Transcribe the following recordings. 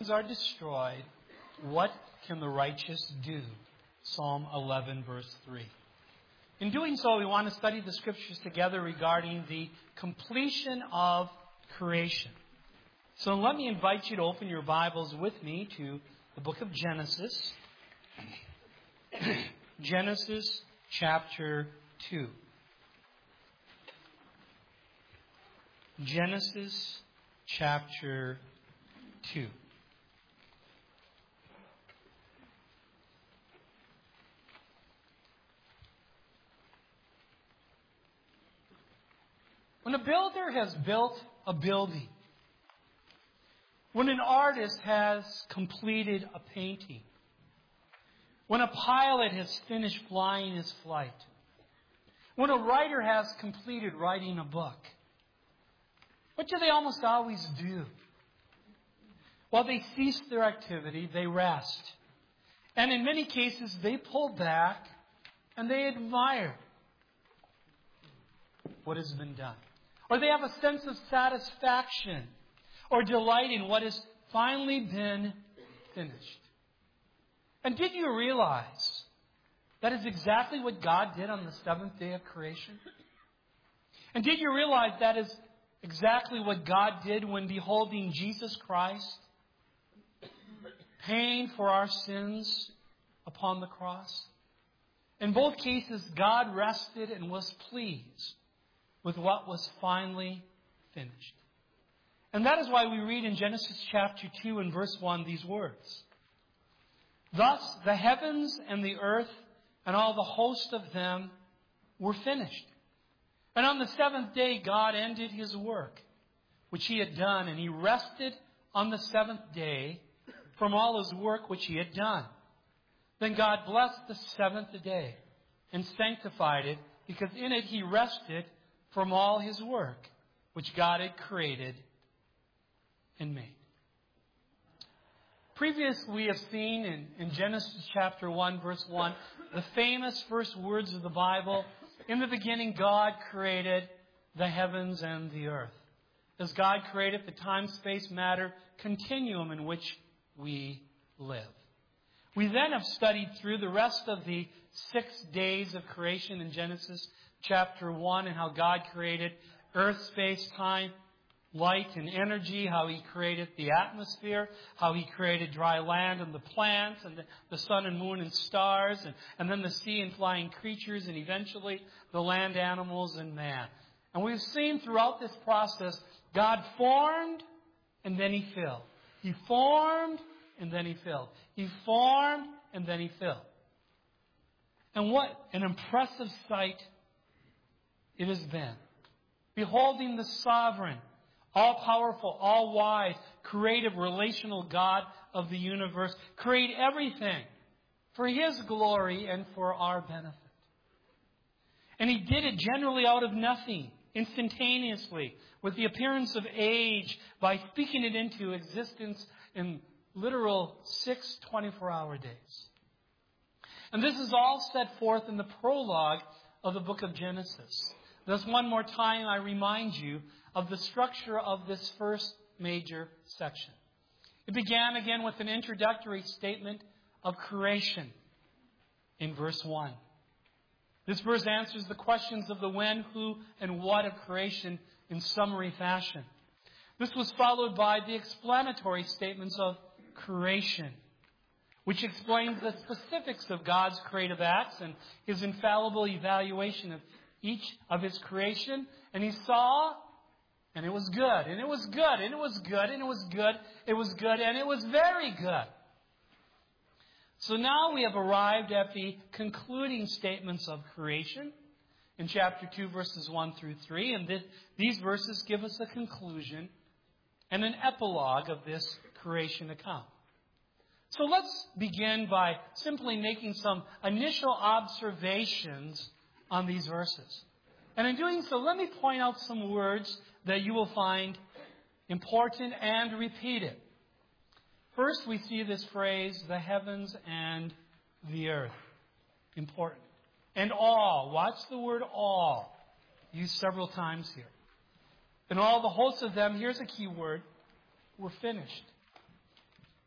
are destroyed, what can the righteous do? Psalm 11, verse 3. In doing so, we want to study the Scriptures together regarding the completion of creation. So let me invite you to open your Bibles with me to the book of Genesis. Genesis chapter 2. Genesis chapter 2. When a builder has built a building, when an artist has completed a painting, when a pilot has finished flying his flight, when a writer has completed writing a book, what do they almost always do? While they cease their activity, they rest. And in many cases, they pull back and they admire what has been done. Or they have a sense of satisfaction or delight in what has finally been finished. And did you realize that is exactly what God did on the seventh day of creation? And did you realize that is exactly what God did when beholding Jesus Christ paying for our sins upon the cross? In both cases, God rested and was pleased with what was finally finished. And that is why we read in Genesis chapter 2 and verse 1 these words. Thus the heavens and the earth and all the host of them were finished. And on the seventh day God ended His work, which He had done, and He rested on the seventh day from all His work which He had done. Then God blessed the seventh day and sanctified it, because in it He rested from all His work which God had created and made. Previously, we have seen in Genesis chapter 1, verse 1, the famous first words of the Bible. In the beginning, God created the heavens and the earth. As God created the time, space, matter continuum in which we live. We then have studied through the rest of the 6 days of creation in Genesis chapter 1 and how God created earth, space, time, light, and energy, how He created the atmosphere, how He created dry land and the plants, and the sun and moon and stars, and then the sea and flying creatures, and eventually the land animals and man. And we've seen throughout this process, God formed and then He filled. He formed and then He filled. He formed and then He filled. And what an impressive sight it has been. Beholding the sovereign, all-powerful, all-wise, creative, relational God of the universe create everything for His glory and for our benefit. And He did it generally out of nothing, instantaneously, with the appearance of age, by speaking it into existence in literal 6 24-hour days. And this is all set forth in the prologue of the book of Genesis. Thus, one more time, I remind you of the structure of this first major section. It began again with an introductory statement of creation in verse 1. This verse answers the questions of the when, who, and what of creation in summary fashion. This was followed by the explanatory statements of creation, which explains the specifics of God's creative acts and His infallible evaluation of each of His creation. And He saw, and it was good, and it was good, and it was good, and it was good, it was good, and it was very good. So now we have arrived at the concluding statements of creation in chapter 2, verses 1 through 3. And these verses give us a conclusion and an epilogue of this creation account. So let's begin by simply making some initial observations on these verses. And in doing so, let me point out some words that you will find important and repeated. First, we see this phrase, the heavens and the earth. Important. And all. Watch the word all. Used several times here. And all the hosts of them, here's a key word, were finished.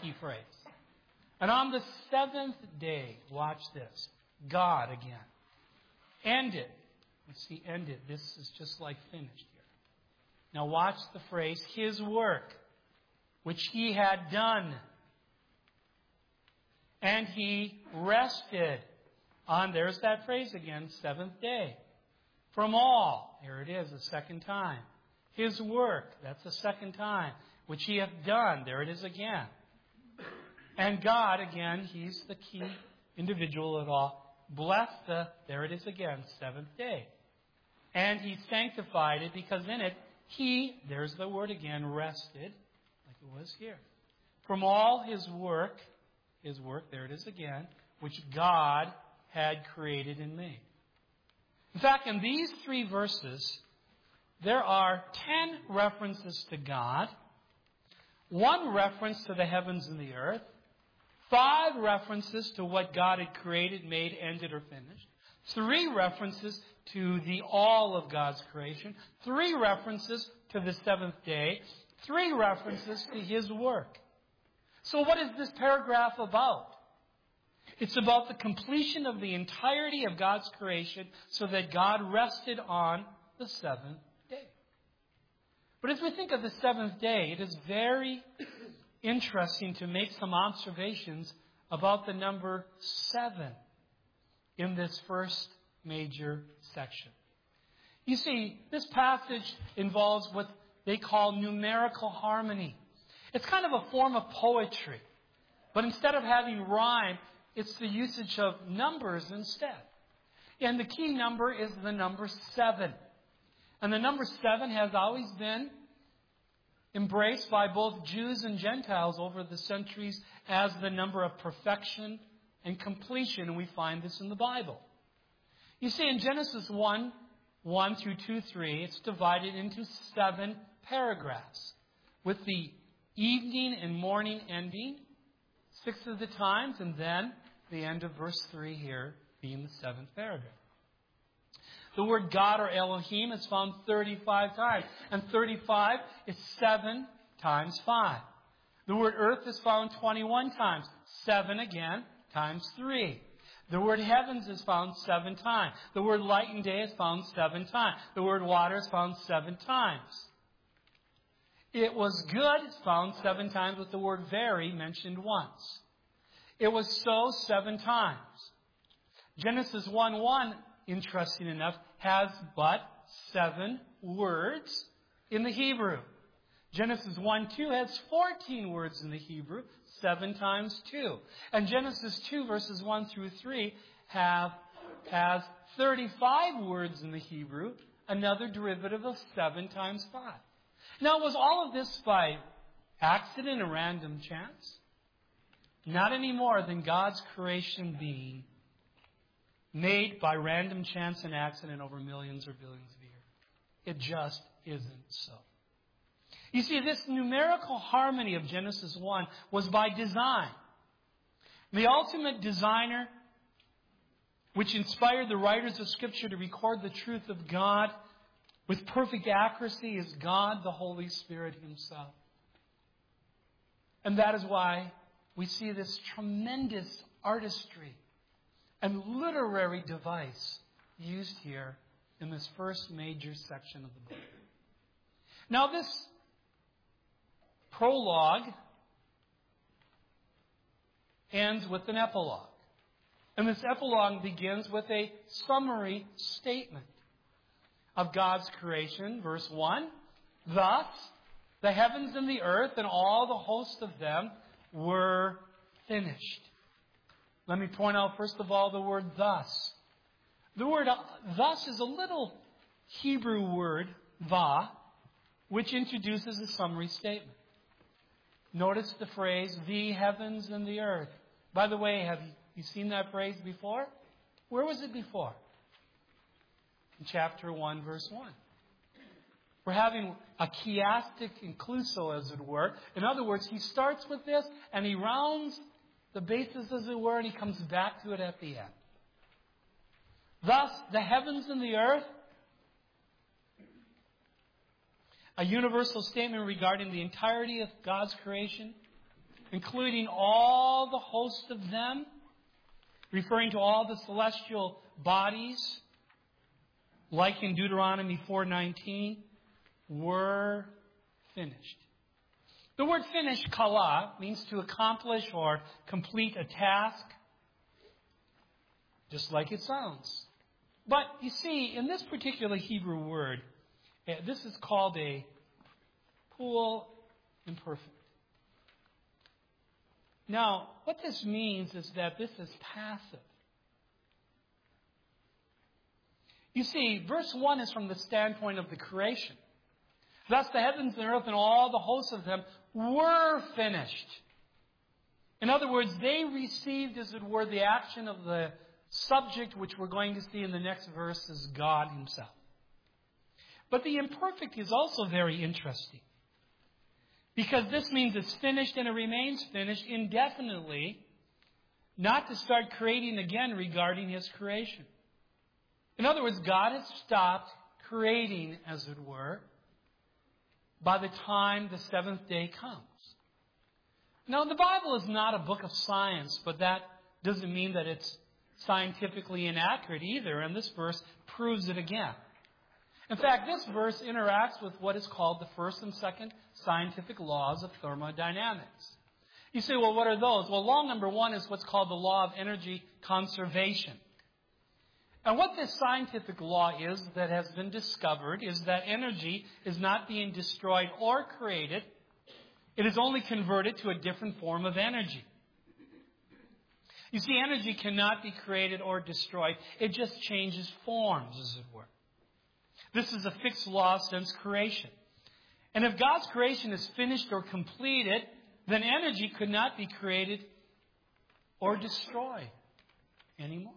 key phrase. And on the seventh day, watch this, God again ended. Let's see, ended. This is just like finished here. Now watch the phrase, His work, which He had done. And He rested on, there's that phrase again, seventh day. From all, here it is, the second time. His work, that's the second time, which He hath done, there it is again. And God, again, He's the key individual at all, blessed the, there it is again, seventh day. And He sanctified it, because in it, He, there's the word again, rested, like it was here. From all His work, there it is again, which God had created and made. In fact, in these three verses, there are 10 references to God, 1 reference to the heavens and the earth, 5 references to what God had created, made, ended, or finished, 3 references to the all of God's creation, 3 references to the seventh day, 3 references to His work. So what is this paragraph about? It's about the completion of the entirety of God's creation so that God rested on the seventh day. But as we think of the seventh day, it is very interesting to make some observations about the number 7 in this first major section. You see, this passage involves what they call numerical harmony. It's kind of a form of poetry. But instead of having rhyme, it's the usage of numbers instead. And the key number is the number 7. And the number 7 has always been embraced by both Jews and Gentiles over the centuries as the number of perfection and completion. And we find this in the Bible. You see, in Genesis 1 through 2:3, it's divided into 7 paragraphs, with the evening and morning ending 6 of the times, and then the end of verse 3 here being the 7th paragraph. The word God or Elohim is found 35 times, and 35 is 7 times 5. The word earth is found 21 times, 7 again times 3. The word heavens is found 7 times. The word light and day is found 7 times. The word water is found 7 times. It was good is found 7 times, with the word very mentioned once. It was so 7 times. Genesis 1:1, interesting enough, has but 7 words in the Hebrew. Genesis 1:2 has 14 words in the Hebrew, 7 times 2. And Genesis 2 verses 1 through 3 has 35 words in the Hebrew, another derivative of 7 times 5. Now, was all of this by accident or random chance? Not any more than God's creation being made by random chance and accident over millions or billions of years. It just isn't so. You see, this numerical harmony of Genesis 1 was by design. The ultimate designer, which inspired the writers of Scripture to record the truth of God with perfect accuracy, is God, the Holy Spirit Himself. And that is why we see this tremendous artistry and literary device used here in this first major section of the book. Now, this prologue ends with an epilogue. And this epilogue begins with a summary statement of God's creation. Verse 1, thus the heavens and the earth and all the host of them were finished. Let me point out first of all the word thus. The word thus is a little Hebrew word, va, which introduces a summary statement. Notice the phrase, the heavens and the earth. By the way, have you seen that phrase before? Where was it before? In chapter 1, verse 1. We're having a chiastic incluso, as it were. In other words, he starts with this and he rounds the bases, as it were, and he comes back to it at the end. Thus, the heavens and the earth, a universal statement regarding the entirety of God's creation, including all the host of them, referring to all the celestial bodies, like in Deuteronomy 4:19, were finished. The word finished, kala, means to accomplish or complete a task, just like it sounds. But you see, in this particular Hebrew word, this is called a pool imperfect. Now, what this means is that this is passive. You see, verse 1 is from the standpoint of the creation. Thus the heavens and earth and all the hosts of them were finished. In other words, they received, as it were, the action of the subject, which we're going to see in the next verse, is God Himself. But the imperfect is also very interesting, because this means it's finished and it remains finished indefinitely, not to start creating again regarding His creation. In other words, God has stopped creating, as it were, by the time the seventh day comes. Now, the Bible is not a book of science, but that doesn't mean that it's scientifically inaccurate either, and this verse proves it again. In fact, this verse interacts with what is called the first and second scientific laws of thermodynamics. You say, well, what are those? Well, law number one is what's called the law of energy conservation. And what this scientific law is that has been discovered is that energy is not being destroyed or created. It is only converted to a different form of energy. You see, energy cannot be created or destroyed. It just changes forms, as it were. This is a fixed law since creation. And if God's creation is finished or completed, then energy could not be created or destroyed anymore.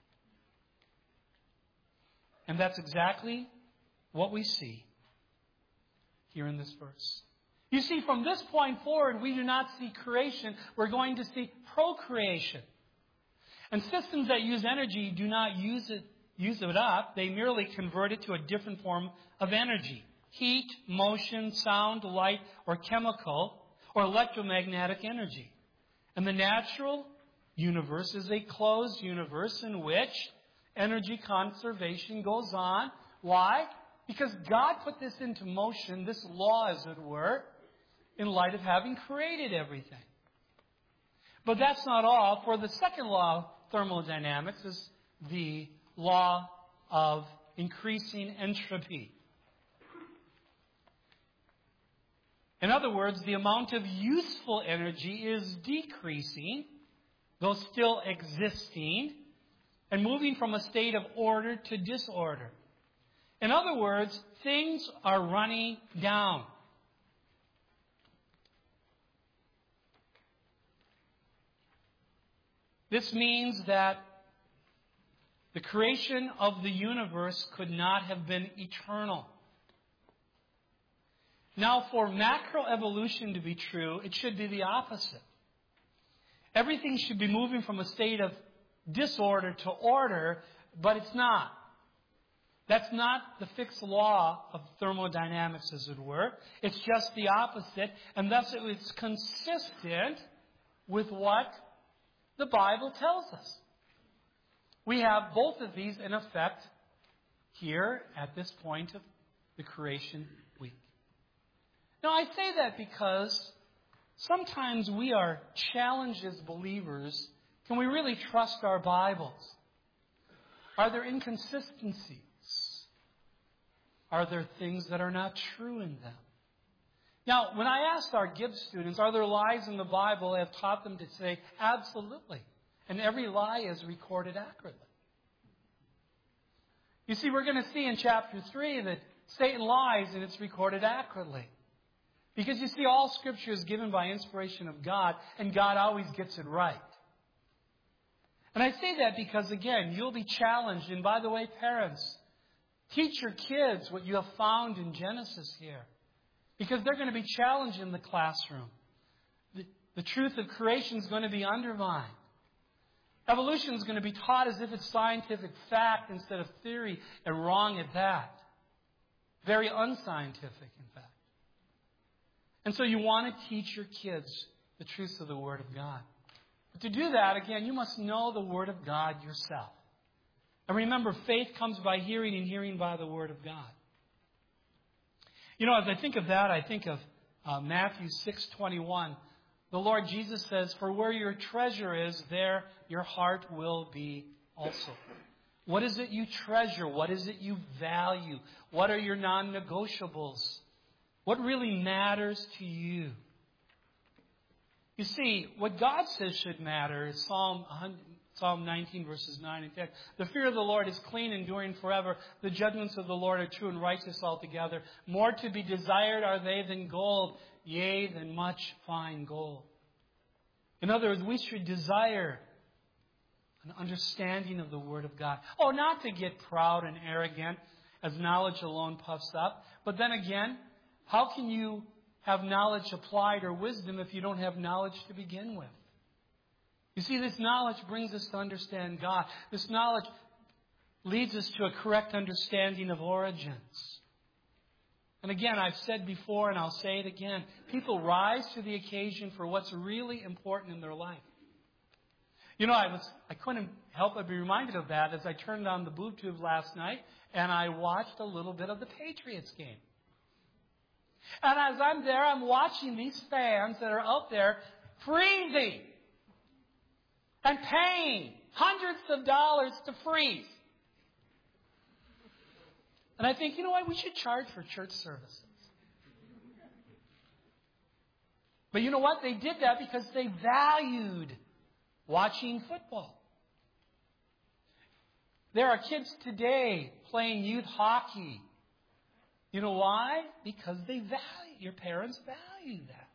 And that's exactly what we see here in this verse. You see, from this point forward, we do not see creation. We're going to see procreation. And systems that use energy do not use it up. They merely convert it to a different form of energy. Heat, motion, sound, light, or chemical, or electromagnetic energy. And the natural universe is a closed universe in which energy conservation goes on. Why? Because God put this into motion, this law, as it were, in light of having created everything. But that's not all. For the second law of thermodynamics is the law of increasing entropy. In other words, the amount of useful energy is decreasing, though still existing, and moving from a state of order to disorder. In other words, things are running down. This means that the creation of the universe could not have been eternal. Now, for macroevolution to be true, it should be the opposite. Everything should be moving from a state of disorder to order, but it's not. That's not the fixed law of thermodynamics, as it were. It's just the opposite, and thus it's consistent with what the Bible tells us. We have both of these in effect here at this point of the creation week. Now, I say that because sometimes we are challenged as believers. Can we really trust our Bibles? Are there inconsistencies? Are there things that are not true in them? Now, when I asked our Gibbs students, are there lies in the Bible, I have taught them to say, absolutely. And every lie is recorded accurately. You see, we're going to see in chapter 3 that Satan lies and it's recorded accurately. Because you see, all Scripture is given by inspiration of God, and God always gets it right. And I say that because, again, you'll be challenged. And by the way, parents, teach your kids what you have found in Genesis here. Because they're going to be challenged in the classroom. The truth of creation is going to be undermined. Evolution is going to be taught as if it's scientific fact instead of theory, and wrong at that. Very unscientific, in fact. And so you want to teach your kids the truths of the Word of God. But to do that, again, you must know the Word of God yourself. And remember, faith comes by hearing and hearing by the Word of God. You know, as I think of that, I think of Matthew 6:21. The Lord Jesus says, "For where your treasure is, there your heart will be also." What is it you treasure? What is it you value? What are your non-negotiables? What really matters to you? You see, what God says should matter is Psalm 19, verses 9 and 10. The fear of the Lord is clean, enduring forever. The judgments of the Lord are true and righteous altogether. More to be desired are they than gold, yea, than much fine gold. In other words, we should desire an understanding of the Word of God. Oh, not to get proud and arrogant, as knowledge alone puffs up. But then again, how can you have knowledge applied or wisdom if you don't have knowledge to begin with? You see, this knowledge brings us to understand God. This knowledge leads us to a correct understanding of origins. And again, I've said before and I'll say it again, people rise to the occasion for what's really important in their life. You know, I couldn't help but be reminded of that as I turned on the boob tube last night and I watched a little bit of the Patriots game. And as I'm there, I'm watching these fans that are out there freezing and paying hundreds of dollars to freeze. And I think, you know what, we should charge for church services. But you know what? They did that because they valued watching football. There are kids today playing youth hockey. You know why? Because your parents value that.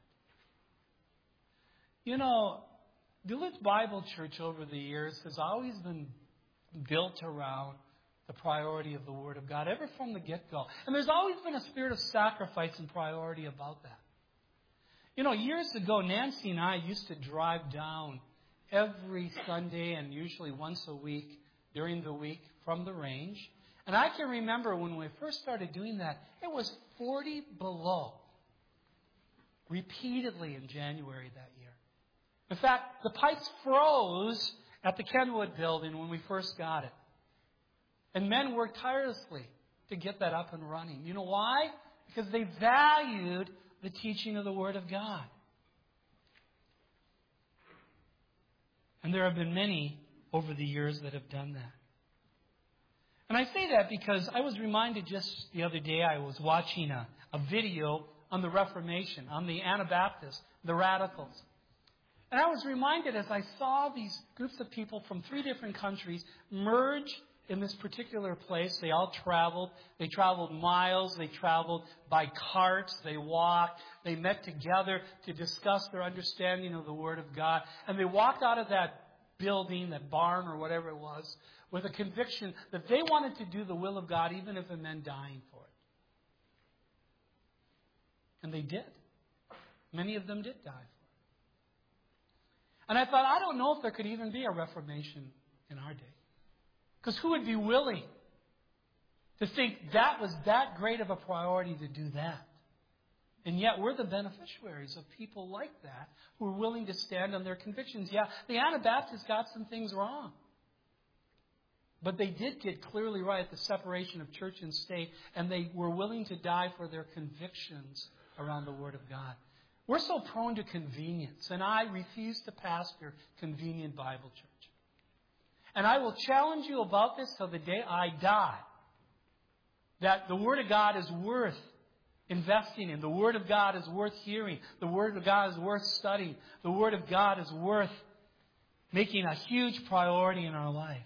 You know, Duluth Bible Church over the years has always been built around the priority of the Word of God, ever from the get-go. And there's always been a spirit of sacrifice and priority about that. You know, years ago, Nancy and I used to drive down every Sunday and usually once a week during the week from the range. And I can remember when we first started doing that, it was 40 below repeatedly in January that year. In fact, the pipes froze at the Kenwood building when we first got it. And men worked tirelessly to get that up and running. You know why? Because they valued the teaching of the Word of God. And there have been many over the years that have done that. And I say that because I was reminded just the other day, I was watching a video on the Reformation, on the Anabaptists, the radicals. And I was reminded as I saw these groups of people from 3 different countries merge in this particular place. They all traveled. They traveled miles. They traveled by carts. They walked. They met together to discuss their understanding of the Word of God. And they walked out of that building, that barn or whatever it was, with a conviction that they wanted to do the will of God even if it meant dying for it. And they did. Many of them did die for it. And I thought, I don't know if there could even be a Reformation in our day. Because who would be willing to think that was that great of a priority to do that? And yet we're the beneficiaries of people like that who are willing to stand on their convictions. Yeah, the Anabaptists got some things wrong. But they did get clearly right the separation of church and state, and they were willing to die for their convictions around the Word of God. We're so prone to convenience, and I refuse to pastor convenient Bible church. And I will challenge you about this till the day I die, that the Word of God is worth investing in. The Word of God is worth hearing. The Word of God is worth studying. The Word of God is worth making a huge priority in our life.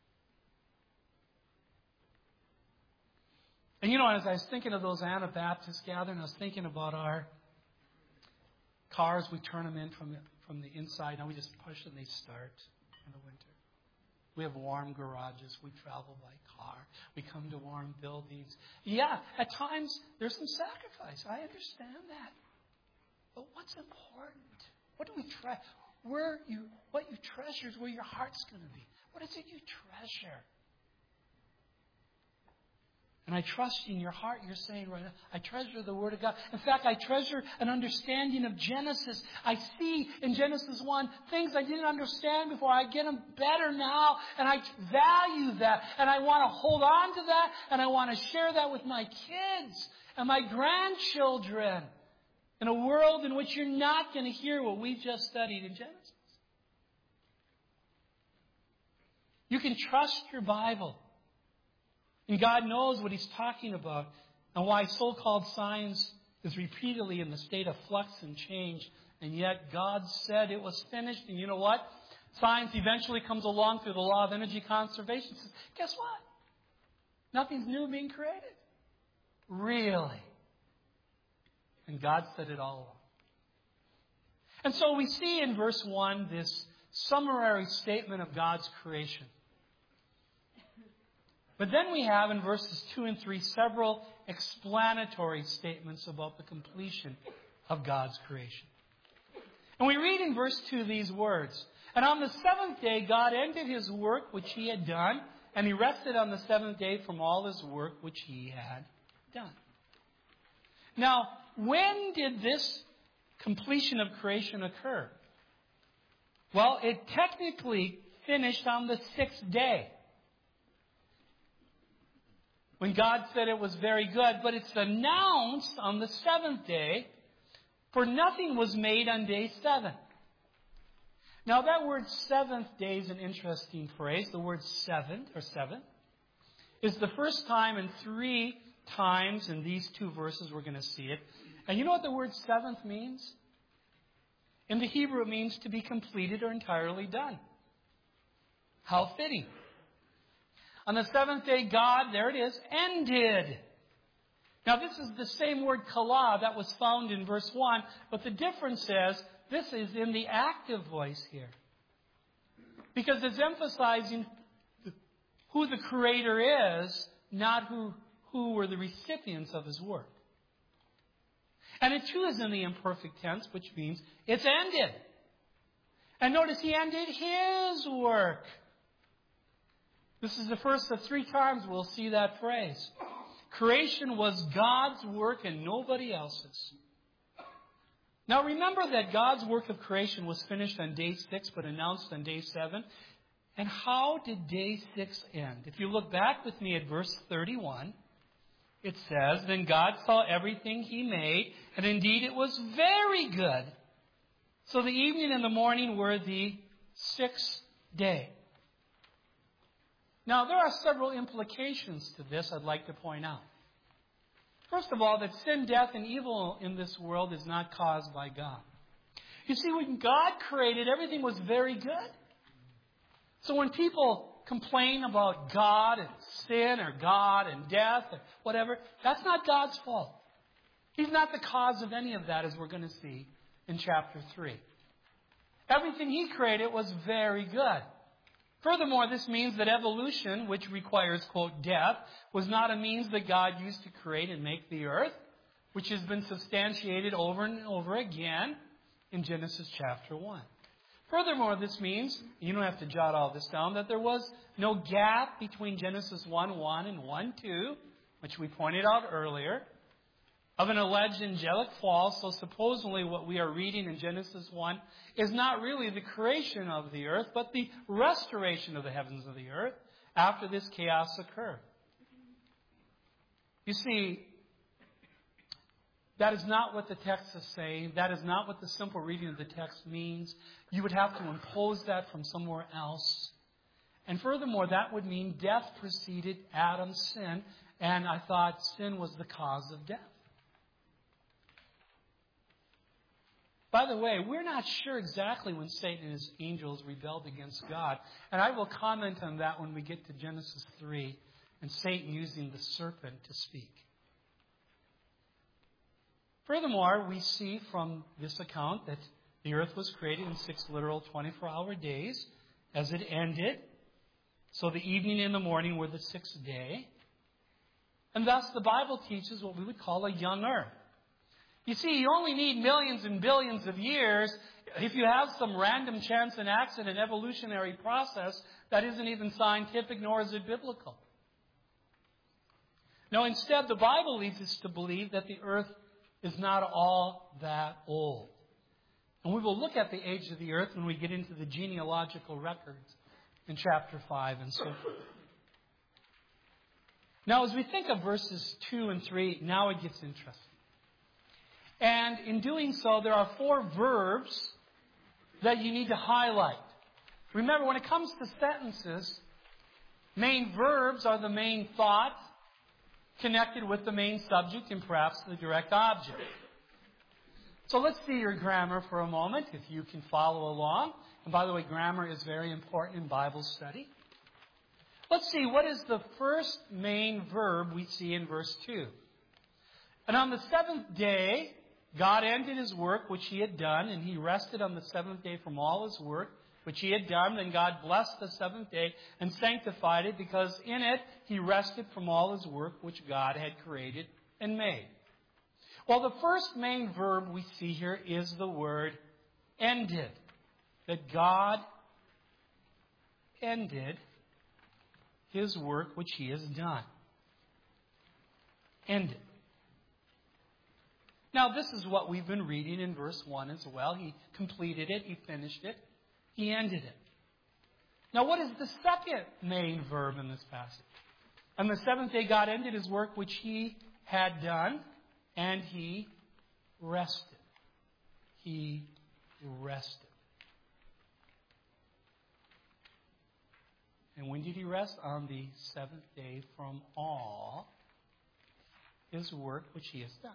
And you know, as I was thinking of those Anabaptist gathering, I was thinking about our cars. We turn them in from the inside. Now we just push and they start in the winter. We have warm garages. We travel by car. We come to warm buildings. Yeah, at times there's some sacrifice. I understand that. But what's important? What do we treasure? What you treasure is where your heart's going to be. What is it you treasure? And I trust in your heart, you're saying right now, I treasure the Word of God. In fact, I treasure an understanding of Genesis. I see in Genesis 1 things I didn't understand before. I get them better now, and I value that. And I want to hold on to that, and I want to share that with my kids and my grandchildren in a world in which you're not going to hear what we just studied in Genesis. You can trust your Bible. And God knows what He's talking about and why so-called science is repeatedly in the state of flux and change. And yet God said it was finished. And you know what? Science eventually comes along through the law of energy conservation and says, guess what? Nothing's new being created. Really? And God said it all along. And so we see in verse 1 this summary statement of God's creation. But then we have in verses 2 and 3 several explanatory statements about the completion of God's creation. And we read in verse 2 these words, "And on the seventh day God ended His work which He had done, and He rested on the seventh day from all His work which He had done." Now, when did this completion of creation occur? Well, it technically finished on the sixth day, when God said it was very good, but it's announced on the seventh day, for nothing was made on day 7. Now that word seventh day is an interesting phrase. The word seventh is the first time in 3 times in these 2 verses we're going to see it. And you know what the word seventh means? In the Hebrew it means to be completed or entirely done. How fitting. On the seventh day, God, there it is, ended. Now, this is the same word kala that was found in verse 1, but the difference is this is in the active voice here. Because it's emphasizing who the Creator is, not who were the recipients of His work. And it too is in the imperfect tense, which means it's ended. And notice He ended His work. This is the first of 3 times we'll see that phrase. Creation was God's work and nobody else's. Now remember that God's work of creation was finished on day 6 but announced on day 7. And how did day 6 end? If you look back with me at verse 31, it says, "Then God saw everything He made, and indeed it was very good. So the evening and the morning were the 6th day." Now, there are several implications to this I'd like to point out. First of all, that sin, death, and evil in this world is not caused by God. You see, when God created, everything was very good. So when people complain about God and sin or God and death or whatever, that's not God's fault. He's not the cause of any of that, as we're going to see in chapter 3. Everything He created was very good. Furthermore, this means that evolution, which requires, quote, death, was not a means that God used to create and make the earth, which has been substantiated over and over again in Genesis chapter 1. Furthermore, this means, you don't have to jot all this down, that there was no gap between Genesis 1:1 and 1:2, which we pointed out earlier, of an alleged angelic fall. So supposedly what we are reading in Genesis 1 is not really the creation of the earth, but the restoration of the heavens of the earth after this chaos occurred. You see, that is not what the text is saying. That is not what the simple reading of the text means. You would have to impose that from somewhere else. And furthermore, that would mean death preceded Adam's sin, and I thought sin was the cause of death. By the way, we're not sure exactly when Satan and his angels rebelled against God. And I will comment on that when we get to Genesis 3 and Satan using the serpent to speak. Furthermore, we see from this account that the earth was created in 6 literal 24-hour days as it ended. So the evening and the morning were the 6th day. And thus the Bible teaches what we would call a young earth. You see, you only need millions and billions of years if you have some random chance and accident evolutionary process that isn't even scientific nor is it biblical. No, instead, the Bible leads us to believe that the earth is not all that old. And we will look at the age of the earth when we get into the genealogical records in chapter 5 and so forth. Now, as we think of verses 2 and 3, now it gets interesting. And in doing so, there are 4 verbs that you need to highlight. Remember, when it comes to sentences, main verbs are the main thought connected with the main subject and perhaps the direct object. So let's see your grammar for a moment, if you can follow along. And by the way, grammar is very important in Bible study. Let's see, what is the first main verb we see in verse 2? And on the 7th day, God ended His work which He had done, and He rested on the 7th day from all His work which He had done. Then God blessed the 7th day and sanctified it, because in it He rested from all His work which God had created and made. Well, the first main verb we see here is the word ended. That God ended His work which He has done. Ended. Now, this is what we've been reading in verse 1 as well. He completed it. He finished it. He ended it. Now, what is the second main verb in this passage? On the 7th day, God ended His work which He had done, and He rested. He rested. And when did He rest? On the 7th day from all His work which He has done.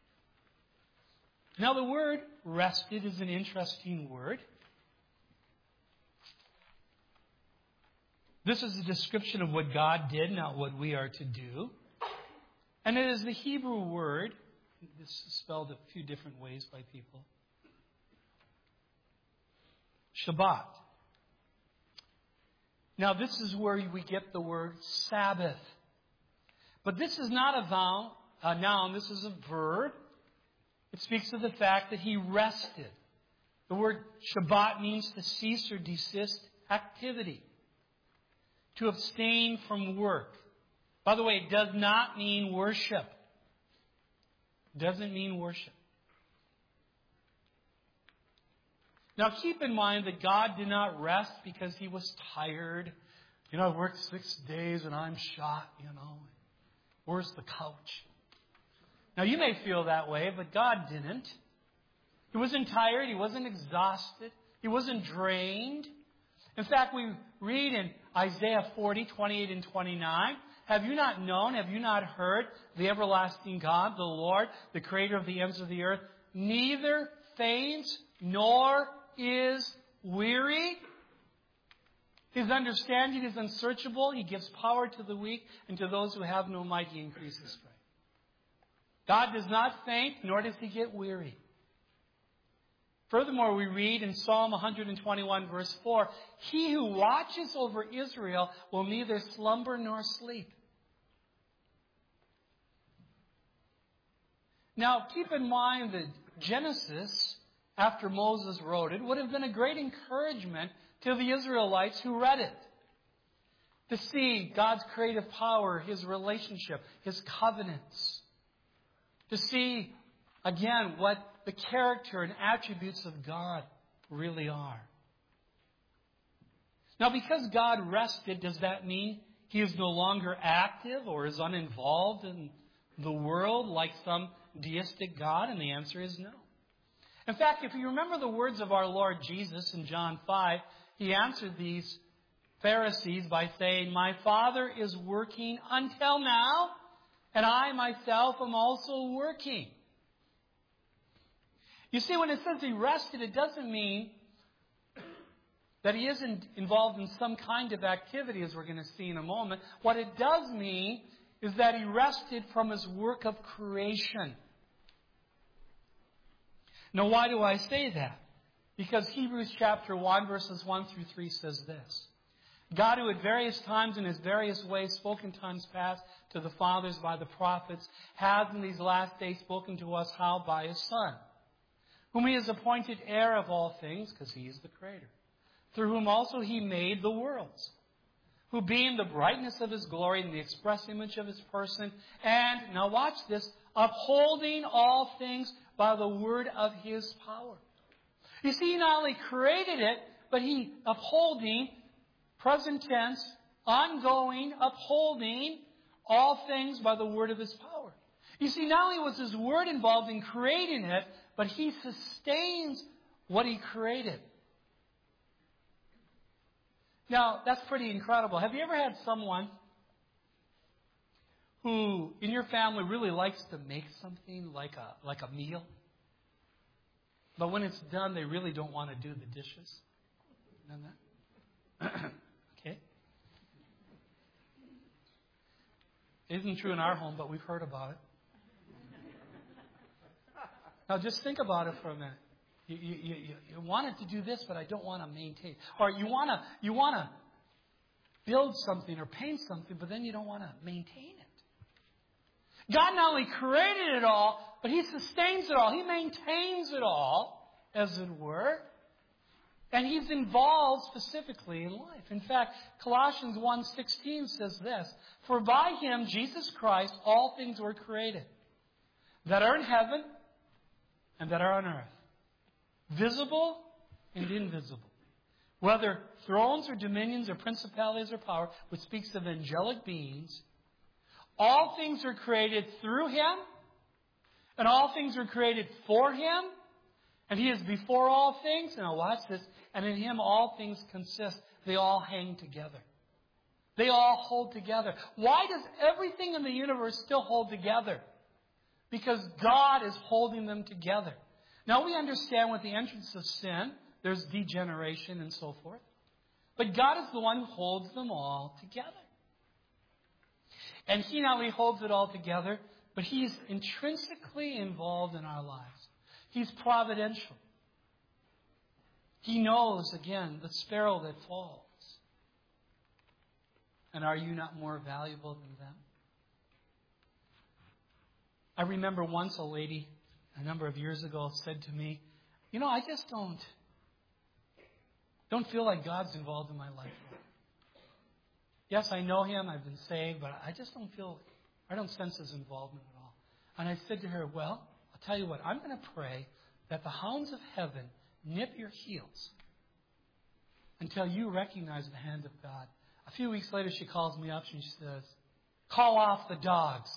Now, the word rested is an interesting word. This is a description of what God did, not what we are to do. And it is the Hebrew word. This is spelled a few different ways by people. Shabbat. Now, this is where we get the word Sabbath. But this is not a noun. This is a verb. It speaks of the fact that He rested. The word Shabbat means to cease or desist activity. To abstain from work. By the way, it does not mean worship. It doesn't mean worship. Now keep in mind that God did not rest because He was tired. I've worked 6 days and I'm shot, Where's the couch? Now, you may feel that way, but God didn't. He wasn't tired. He wasn't exhausted. He wasn't drained. In fact, we read in Isaiah 40, 28 and 29, have you not known, have you not heard, the everlasting God, the Lord, the creator of the ends of the earth, neither faints nor is weary? His understanding is unsearchable. He gives power to the weak, and to those who have no might, He increases strength. God does not faint, nor does He get weary. Furthermore, we read in Psalm 121, verse 4, He who watches over Israel will neither slumber nor sleep. Now, keep in mind that Genesis, after Moses wrote it, would have been a great encouragement to the Israelites who read it. To see God's creative power, His relationship, His covenants. To see, again, what the character and attributes of God really are. Now, because God rested, does that mean He is no longer active or is uninvolved in the world like some deistic God? And the answer is no. In fact, if you remember the words of our Lord Jesus in John 5, He answered these Pharisees by saying, My Father is working until now, and I myself am also working. You see, when it says He rested, it doesn't mean that He isn't involved in some kind of activity, as we're going to see in a moment. What it does mean is that He rested from His work of creation. Now, why do I say that? Because Hebrews chapter 1, verses 1 through 3 says this. God, who at various times in His various ways spoke in times past to the fathers by the prophets, has in these last days spoken to us how? By His Son, whom He has appointed heir of all things, because He is the Creator, through whom also He made the worlds. who being the brightness of His glory and the express image of His person, and, now watch this, upholding all things by the word of His power. You see, He not only created it, but He upholding, present tense, ongoing, upholding all things by the word of His power. You see, not only was His word involved in creating it, but He sustains what He created. Now, that's pretty incredible. Have you ever had someone who, in your family, really likes to make something like a meal? But when it's done, they really don't want to do the dishes? Done that? Okay. It isn't true in our home, but we've heard about it. Now, just think about it for a minute. You wanted to do this, but I don't want to maintain. Or you want to build something or paint something, but then you don't want to maintain it. God not only created it all, but He sustains it all. He maintains it all, as it were. And He's involved specifically in life. In fact, Colossians 1:16 says this, "For by Him, Jesus Christ, all things were created, that are in heaven and that are on earth, visible and invisible, whether thrones or dominions or principalities or power," which speaks of angelic beings. "All things are created through Him, and all things are created for Him, and He is before all things." Now watch this. "And in Him all things consist." They all hang together. They all hold together. Why does everything in the universe still hold together? Because God is holding them together. Now we understand with the entrance of sin, there's degeneration and so forth. But God is the one who holds them all together. And He not only holds it all together, but He's intrinsically involved in our lives. He's providential. He knows, again, the sparrow that falls. And are you not more valuable than them? I remember once a lady, a number of years ago, said to me, I just don't feel like God's involved in my life. Yes, I know Him, I've been saved, but I just I don't sense His involvement at all. And I said to her, well, I'll tell you what, I'm going to pray that the hounds of heaven nip your heels until you recognize the hand of God. A few weeks later, she calls me up and she says, "Call off the dogs."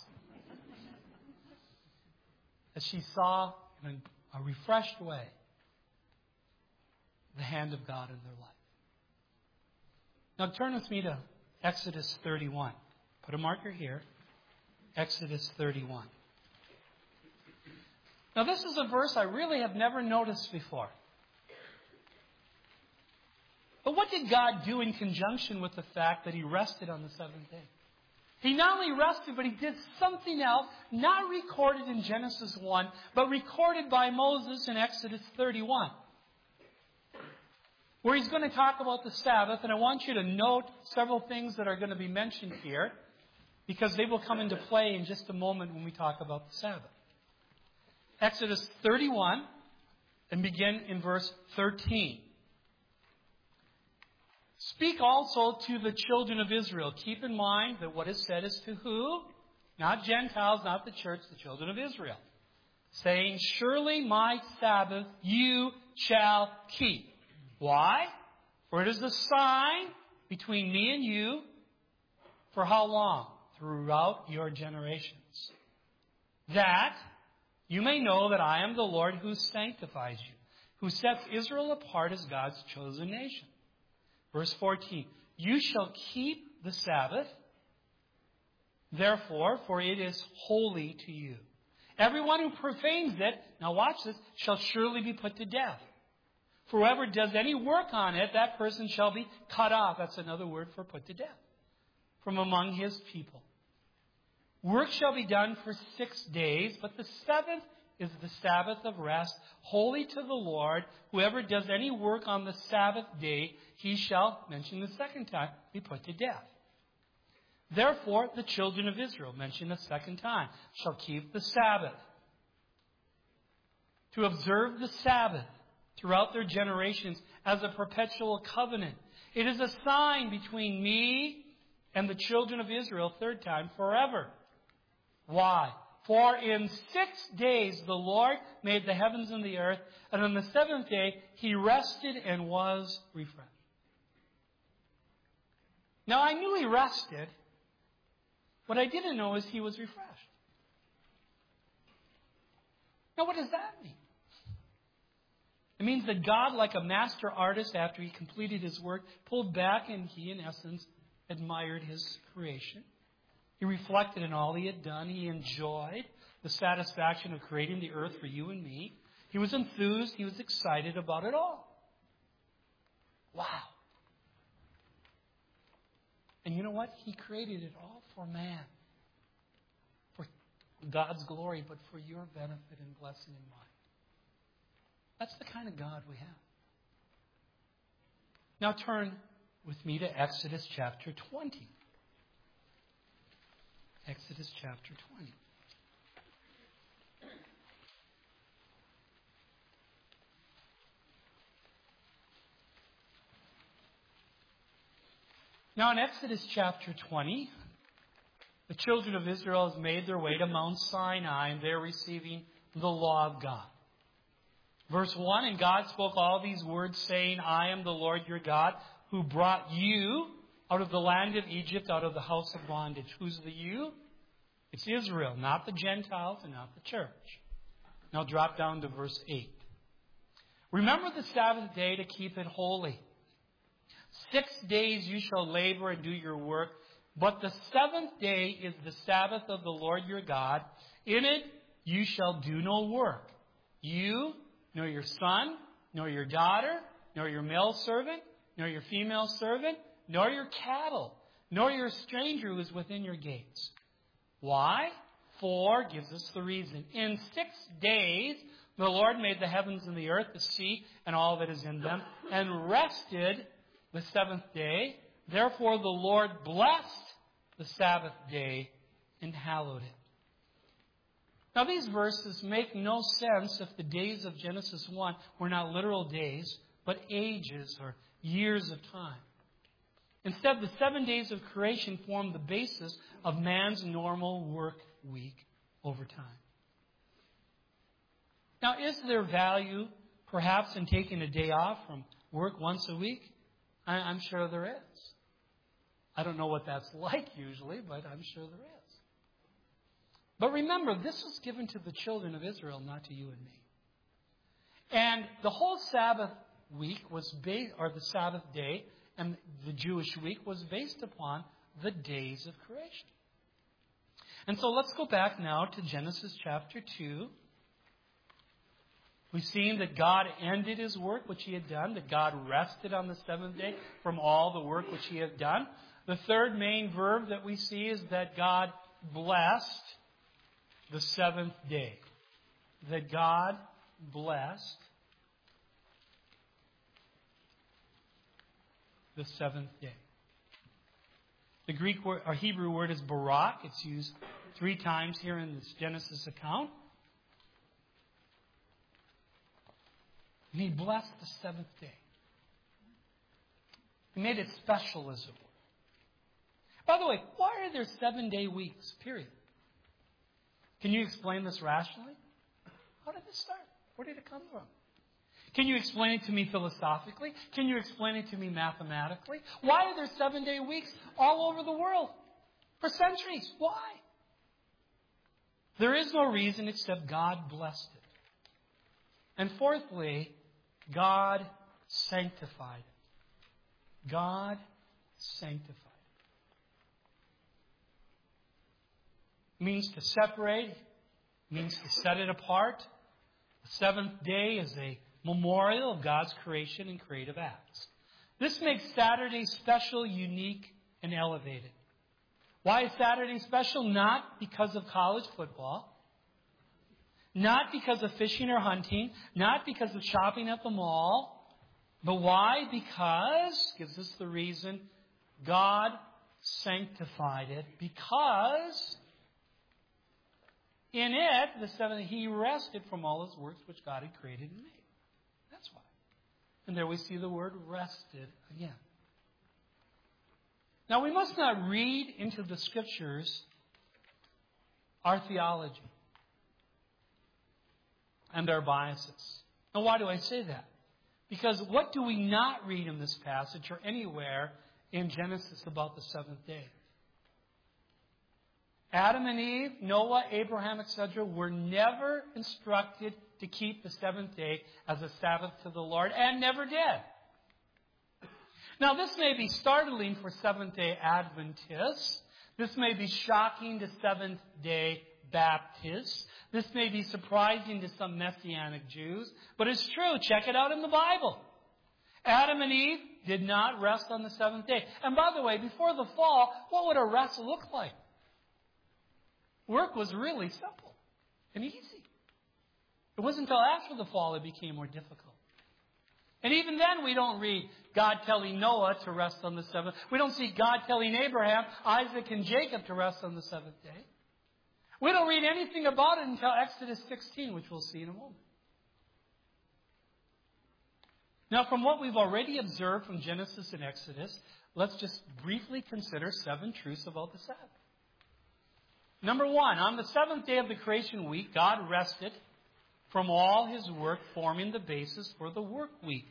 As she saw in a refreshed way the hand of God in their life. Now turn with me to Exodus 31. Put a marker here. Exodus 31. Now this is a verse I really have never noticed before. But what did God do in conjunction with the fact that He rested on the seventh day? He not only rested, but He did something else, not recorded in Genesis 1, but recorded by Moses in Exodus 31. Where he's going to talk about the Sabbath, and I want you to note several things that are going to be mentioned here, because they will come into play in just a moment when we talk about the Sabbath. Exodus 31, and begin in verse 13. "Speak also to the children of Israel." Keep in mind that what is said is to who? Not Gentiles, not the church, the children of Israel. "Saying, surely my Sabbath you shall keep." Why? "For it is a sign between me and you." For how long? Throughout your generations. "That you may know that I am the Lord who sanctifies you, who sets Israel apart as God's chosen nation." Verse 14. "You shall keep the Sabbath, therefore, for it is holy to you. Everyone who profanes it," now watch this, "shall surely be put to death. For whoever does any work on it, that person shall be cut off." That's another word for put to death. "From among his people. Work shall be done for 6 days, but the seventh is the Sabbath of rest, holy to the Lord. Whoever does any work on the Sabbath day, he shall," mention the second time, "be put to death. Therefore, the children of Israel," mentioned the second time, "shall keep the Sabbath." To observe the Sabbath throughout their generations as a perpetual covenant. It is a sign between me and the children of Israel, third time, forever. Why? For in 6 days the Lord made the heavens and the earth, and on the seventh day He rested and was refreshed. Now I knew He rested. What I didn't know is He was refreshed. Now what does that mean? It means that God, like a master artist, after He completed His work, pulled back and He, in essence, admired His creation. He reflected on all He had done. He enjoyed the satisfaction of creating the earth for you and me. He was enthused. He was excited about it all. Wow. And you know what? He created it all for man. For God's glory, but for your benefit and blessing and mine. That's the kind of God we have. Now turn with me to Exodus chapter 20. Exodus chapter 20. Now in Exodus chapter 20, the children of Israel have made their way to Mount Sinai, and they're receiving the law of God. Verse 1, and God spoke all these words, saying, I am the Lord your God, who brought you out of the land of Egypt, out of the house of bondage. Who's the you? It's Israel, not the Gentiles and not the church. Now drop down to verse 8. Remember the Sabbath day to keep it holy. 6 days you shall labor and do your work, but the seventh day is the Sabbath of the Lord your God. In it you shall do no work. You, nor your son, nor your daughter, nor your male servant, nor your female servant, nor your cattle, nor your stranger who is within your gates. Why? For, gives us the reason. In 6 days the Lord made the heavens and the earth, the sea, and all that is in them, and rested the seventh day. Therefore the Lord blessed the Sabbath day and hallowed it. Now these verses make no sense if the days of Genesis 1 were not literal days, but ages or years of time. Instead, the 7 days of creation form the basis of man's normal work week over time. Now, is there value, perhaps, in taking a day off from work once a week? I'm sure there is. I don't know what that's like usually, but I'm sure there is. But remember, this was given to the children of Israel, not to you and me. And the whole Sabbath week was based, or the Sabbath day, and the Jewish week was based upon the days of creation. And so let's go back now to Genesis chapter 2. We've seen that God ended His work which He had done, that God rested on the seventh day from all the work which He had done. The third main verb that we see is that God blessed the seventh day. That God blessed the seventh day. The Greek word, or Hebrew word is barak. It's used 3 times here in this Genesis account. And He blessed the seventh day. He made it special, as it were. By the way, why are there 7-day weeks, period? Can you explain this rationally? How did this start? Where did it come from? Can you explain it to me philosophically? Can you explain it to me mathematically? Why are there 7-day weeks all over the world? For centuries. Why? There is no reason except God blessed it. And fourthly, God sanctified it. God sanctified it. It means to separate. It means to set it apart. The seventh day is a memorial of God's creation and creative acts. This makes Saturday special, unique, and elevated. Why is Saturday special? Not because of college football. Not because of fishing or hunting. Not because of shopping at the mall. But why? Because, gives us the reason, God sanctified it. Because in it, the seventh, He rested from all His works which God had created and made. That's why. And there we see the word rested again. Now, we must not read into the Scriptures our theology and our biases. Now, why do I say that? Because what do we not read in this passage or anywhere in Genesis about the seventh day? Adam and Eve, Noah, Abraham, etc. were never instructed to keep the seventh day as a Sabbath to the Lord, and never did. Now, this may be startling for Seventh-day Adventists. This may be shocking to Seventh-day Baptists. This may be surprising to some Messianic Jews. But it's true. Check it out in the Bible. Adam and Eve did not rest on the seventh day. And by the way, before the fall, what would a rest look like? Work was really simple and easy. It wasn't until after the fall it became more difficult. And even then we don't read God telling Noah to rest on the seventh. We don't see God telling Abraham, Isaac, and Jacob to rest on the seventh day. We don't read anything about it until Exodus 16, which we'll see in a moment. Now, from what we've already observed from Genesis and Exodus, let's just briefly consider 7 truths about the Sabbath. Number 1, on the seventh day of the creation week, God rested from all His work, forming the basis for the work week.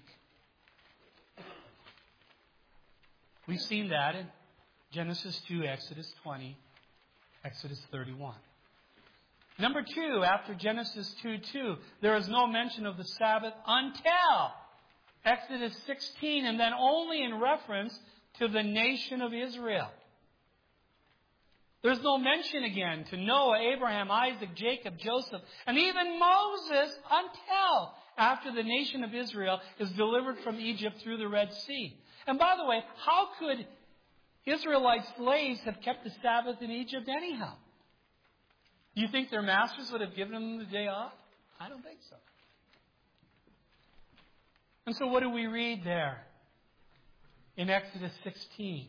We've seen that in Genesis 2, Exodus 20, Exodus 31. Number 2, after Genesis 2:2, there is no mention of the Sabbath until Exodus 16, and then only in reference to the nation of Israel. There's no mention again to Noah, Abraham, Isaac, Jacob, Joseph, and even Moses until after the nation of Israel is delivered from Egypt through the Red Sea. And by the way, how could Israelite slaves have kept the Sabbath in Egypt anyhow? Do you think their masters would have given them the day off? I don't think so. And so what do we read there in Exodus 16?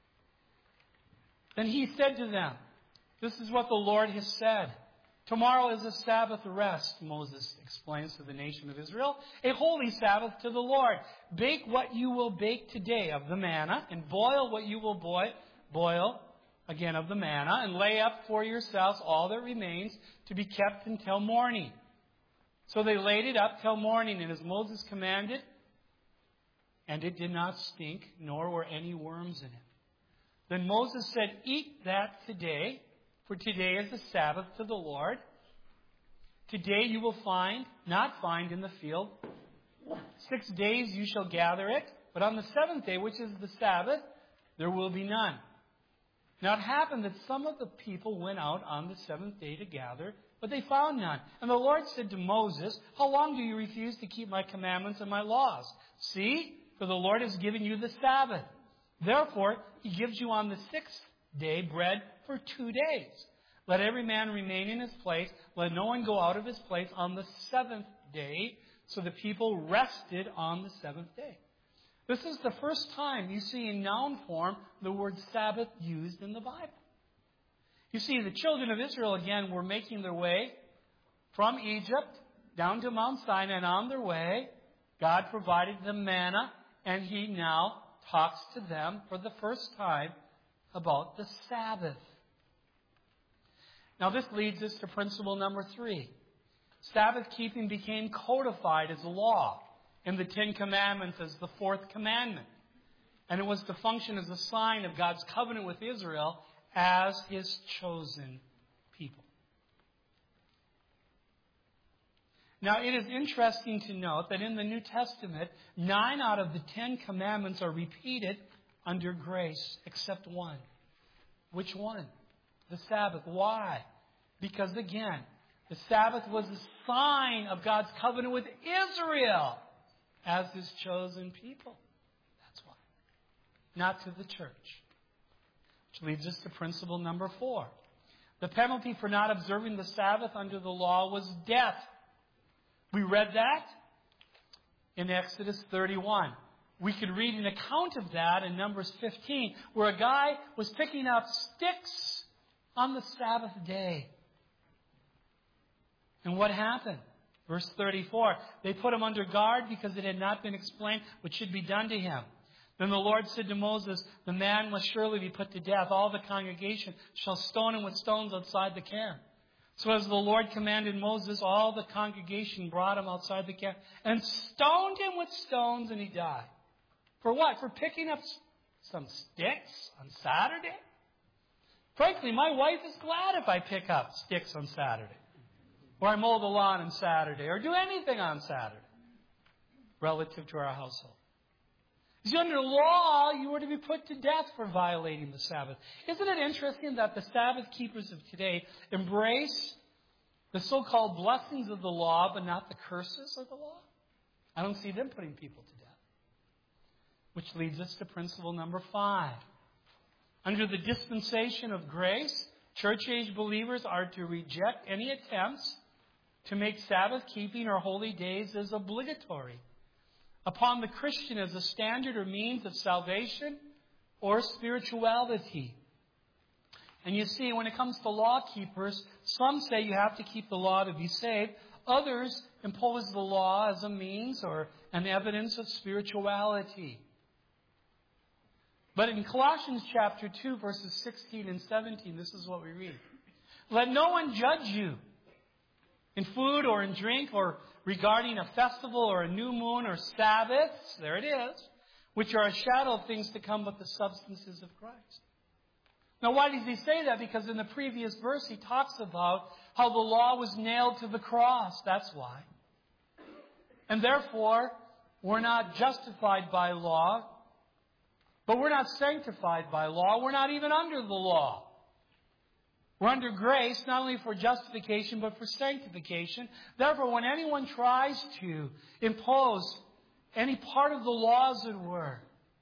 Then he said to them, this is what the Lord has said. Tomorrow is a Sabbath rest, Moses explains to the nation of Israel. A holy Sabbath to the Lord. Bake what you will bake today of the manna, and boil what you will boil again of the manna, and lay up for yourselves all that remains to be kept until morning. So they laid it up till morning, and as Moses commanded, and it did not stink, nor were any worms in it. Then Moses said, eat that today, for today is the Sabbath to the Lord. Today you will not find in the field. 6 days you shall gather it, but on the seventh day, which is the Sabbath, there will be none. Now it happened that some of the people went out on the seventh day to gather, but they found none. And the Lord said to Moses, how long do you refuse to keep my commandments and my laws? See, for the Lord has given you the Sabbath. Therefore, He gives you on the 6th day bread for 2 days. Let every man remain in his place. Let no one go out of his place on the 7th day. So the people rested on the 7th day. This is the first time you see in noun form the word Sabbath used in the Bible. You see, the children of Israel, again, were making their way from Egypt down to Mount Sinai, and on their way, God provided them manna, and He now talks to them for the first time about the Sabbath. Now, this leads us to principle number 3. Sabbath keeping became codified as a law in the 10 Commandments as the 4th commandment. And it was to function as a sign of God's covenant with Israel as His chosen people. Now, it is interesting to note that in the New Testament, 9 out of the 10 commandments are repeated under grace, except one. Which one? The Sabbath. Why? Because, again, the Sabbath was a sign of God's covenant with Israel as His chosen people. That's why. Not to the church. Which leads us to principle number 4. The penalty for not observing the Sabbath under the law was death. We read that in Exodus 31. We could read an account of that in Numbers 15, where a guy was picking up sticks on the Sabbath day. And what happened? Verse 34, they put him under guard because it had not been explained what should be done to him. Then the Lord said to Moses, the man must surely be put to death. All the congregation shall stone him with stones outside the camp. So as the Lord commanded Moses, all the congregation brought him outside the camp and stoned him with stones, and he died. For what? For picking up some sticks on Saturday? Frankly, my wife is glad if I pick up sticks on Saturday. Or I mow the lawn on Saturday. Or do anything on Saturday relative to our household. See, under law, you were to be put to death for violating the Sabbath. Isn't it interesting that the Sabbath keepers of today embrace the so-called blessings of the law, but not the curses of the law? I don't see them putting people to death. Which leads us to principle number 5. Under the dispensation of grace, church-age believers are to reject any attempts to make Sabbath keeping or holy days as obligatory upon the Christian as a standard or means of salvation or spirituality. And you see, when it comes to law keepers, some say you have to keep the law to be saved. Others impose the law as a means or an evidence of spirituality. But in Colossians chapter 2, verses 16 and 17, this is what we read. Let no one judge you in food or in drink or regarding a festival or a new moon or Sabbaths, there it is, which are a shadow of things to come, but the substances of Christ. Now, why does he say that? Because in the previous verse, he talks about how the law was nailed to the cross. That's why. And therefore, we're not justified by law, but we're not sanctified by law. We're not even under the law. We're under grace, not only for justification, but for sanctification. Therefore, when anyone tries to impose any part of the law, as it were,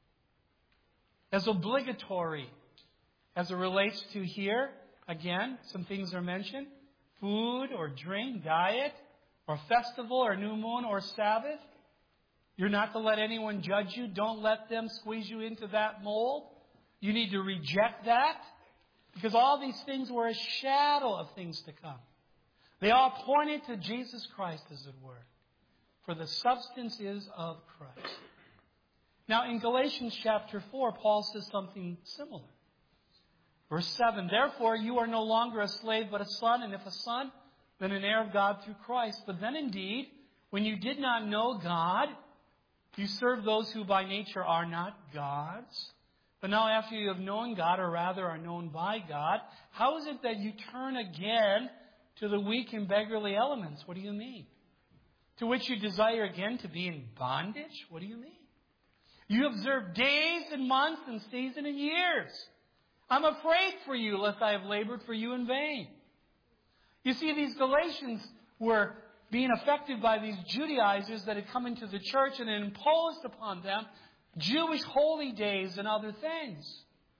as obligatory, as it relates to here, again, some things are mentioned, food or drink, diet, or festival or new moon or Sabbath, you're not to let anyone judge you. Don't let them squeeze you into that mold. You need to reject that. Because all these things were a shadow of things to come. They all pointed to Jesus Christ, as it were. For the substance is of Christ. Now, in Galatians chapter 4, Paul says something similar. Verse 7, therefore you are no longer a slave, but a son, and if a son, then an heir of God through Christ. But then indeed, when you did not know God, you served those who by nature are not God's. But now after you have known God, or rather are known by God, how is it that you turn again to the weak and beggarly elements? What do you mean? To which you desire again to be in bondage? What do you mean? You observe days and months and seasons and years. I'm afraid for you, lest I have labored for you in vain. You see, these Galatians were being affected by these Judaizers that had come into the church and had imposed upon them Jewish holy days and other things,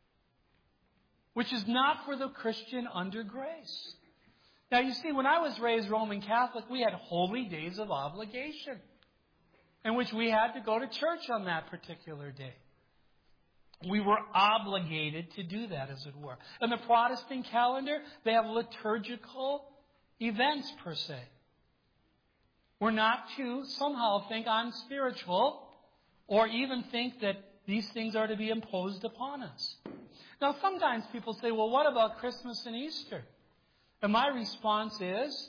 which is not for the Christian under grace. Now, you see, when I was raised Roman Catholic, we had holy days of obligation in which we had to go to church on that particular day. We were obligated to do that, as it were. In the Protestant calendar, they have liturgical events, per se. We're not to somehow think I'm spiritual or even think that these things are to be imposed upon us. Now, sometimes people say, well, what about Christmas and Easter? And my response is,